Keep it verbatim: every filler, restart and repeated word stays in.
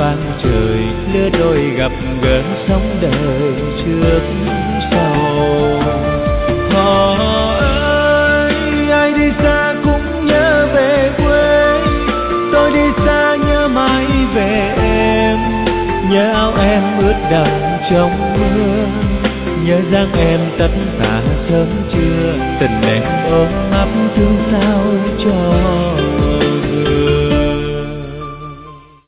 thoáng trời, lứa đôi gặp gỡ sống đời trước sau. Họ ơi, ai đi xa cũng nhớ về quê, tôi đi xa nhớ mãi về em, nhớ áo em ướt đẫm trong mưa, nhớ dáng em tất tả sớm trưa, tình em ôm ấp thương sao cho